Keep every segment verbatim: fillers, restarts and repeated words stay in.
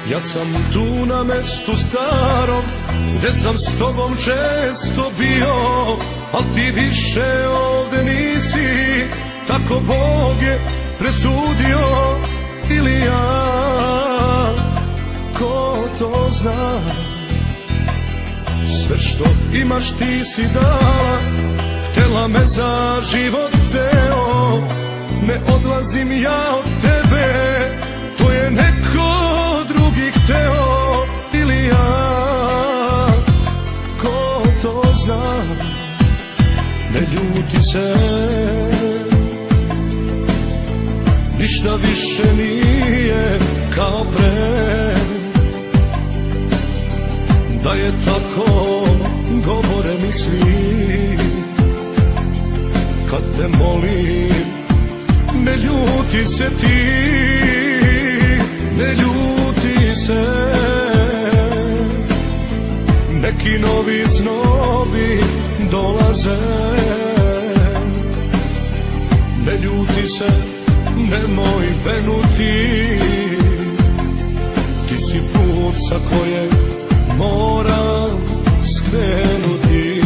Ja sam tu na mestu starom, gde sam s tobom često bio, al ti više ovde nisi, tako Bog je presudio. Ili ja, ko to zna, sve što imaš ti si dala, htela me za život ceo, ne odlazim ja od tebe, to je neko drugi hteo. Ili ja, ko to zna, ne ljuti se, ništa više nije kao pre, da je tako govore mi svi, kad te molim, ne ljuti se ti, ne ljuti se, neki novi snovi dolaze, ne ljuti se, nemoj venuti, ti si put sa kojeg moram skrenuti.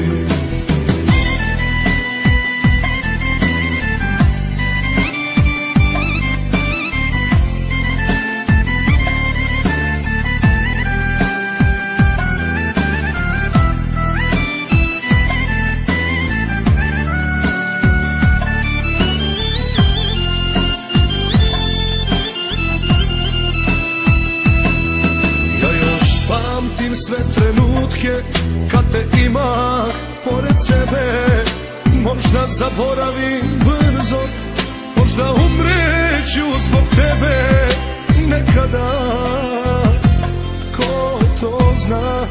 Sve trenutke kad te ima pored sebe, možda zaboravim brzo, možda umreću zbog tebe nekada, ko to zna.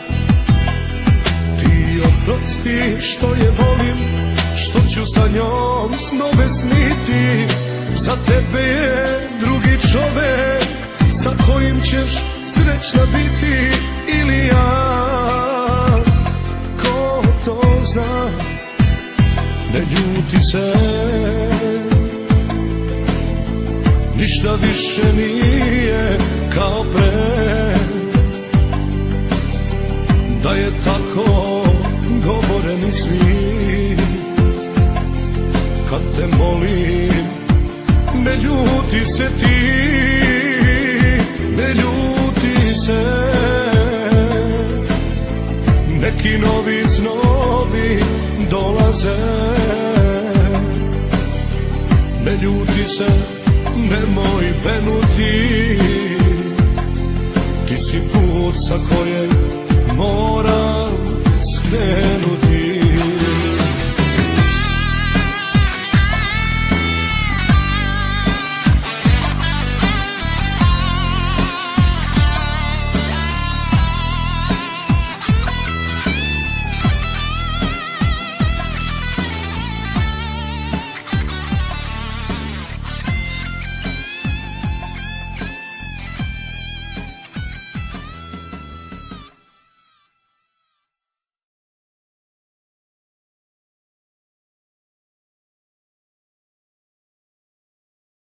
Ti oprosti što je volim, što ću sa njom snove sniti, za tebe je drugi čovek sa kojim ćeš srećna biti. Ili ja, ko to zna, ne ljuti se, ništa više nije kao pre, da je tako govore mi svi, kad te molim, ne ljuti se ti, ne ljuti se, neki novi snovi dolaze, ne ljuti se, nemoj venuti, ti si put sa kojeg moram skrenuti.